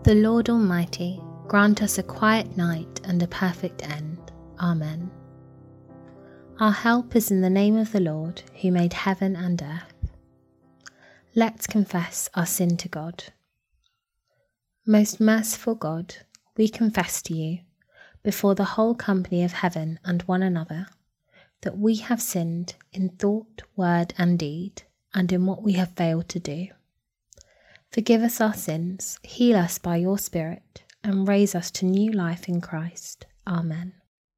The Lord Almighty grant us a quiet night and a perfect end. Amen. Our help is in the name of the Lord, who made heaven and earth. Let's confess our sin to God. Most merciful God, we confess to you, before the whole company of heaven and one another, that we have sinned in thought, word, and deed, and in what we have failed to do. Forgive us our sins, heal us by your Spirit, and raise us to new life in Christ. Amen.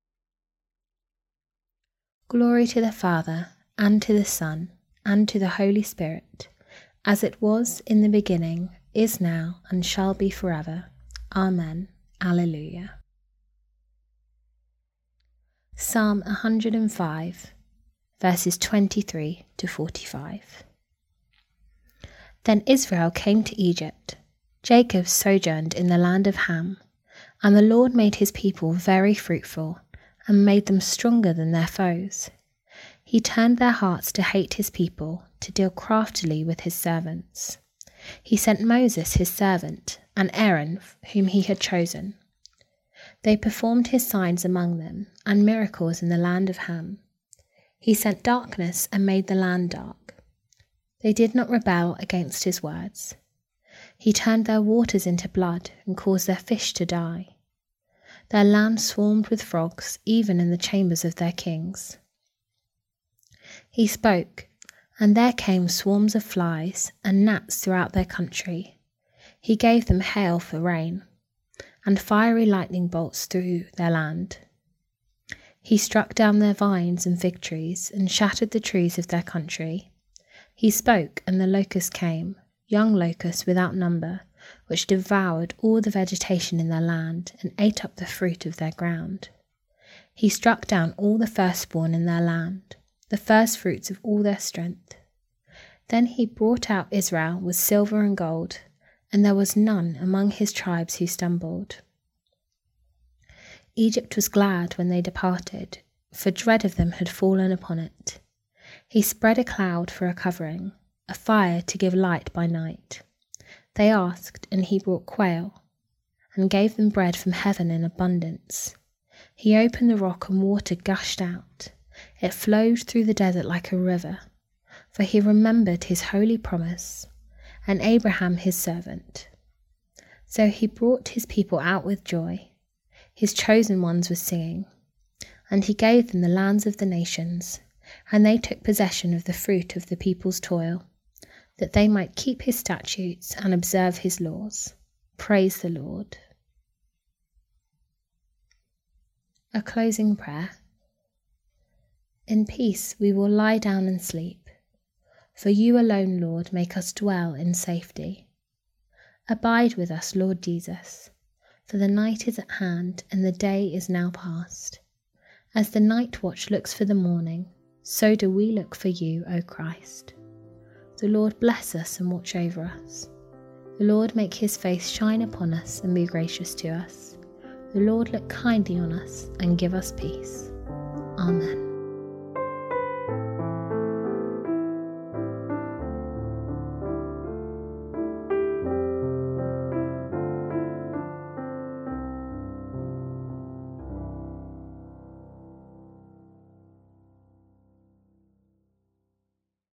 Glory to the Father, and to the Son, and to the Holy Spirit, as it was in the beginning, is now, and shall be forever. Amen. Alleluia. Psalm 105, verses 23 to 45. Then Israel came to Egypt. Jacob sojourned in the land of Ham, and the Lord made his people very fruitful, and made them stronger than their foes. He turned their hearts to hate his people, to deal craftily with his servants. He sent Moses his servant, and Aaron, whom he had chosen. They performed his signs among them, and miracles in the land of Ham. He sent darkness and made the land dark. They did not rebel against his words. He turned their waters into blood, and caused their fish to die. Their land swarmed with frogs, even in the chambers of their kings. He spoke, and there came swarms of flies and gnats throughout their country. He gave them hail for rain, and fiery lightning bolts through their land. He struck down their vines and fig trees, and shattered the trees of their country. He spoke, and the locusts came, young locusts without number, which devoured all the vegetation in their land, and ate up the fruit of their ground. He struck down all the firstborn in their land, the firstfruits of all their strength. Then he brought out Israel with silver and gold, and there was none among his tribes who stumbled. Egypt was glad when they departed, for dread of them had fallen upon it. He spread a cloud for a covering, a fire to give light by night. They asked, and he brought quail, and gave them bread from heaven in abundance. He opened the rock, and water gushed out. It flowed through the desert like a river, for he remembered his holy promise, and Abraham his servant. So he brought his people out with joy, his chosen ones with singing, and he gave them the lands of the nations, and they took possession of the fruit of the people's toil, that they might keep his statutes and observe his laws. Praise the Lord. A closing prayer. In peace we will lie down and sleep, for you alone, Lord, make us dwell in safety. Abide with us, Lord Jesus, for the night is at hand and the day is now past. As the night watch looks for the morning, so do we look for you, O Christ. The Lord bless us and watch over us. The Lord make his face shine upon us and be gracious to us. The Lord look kindly on us and give us peace. Amen.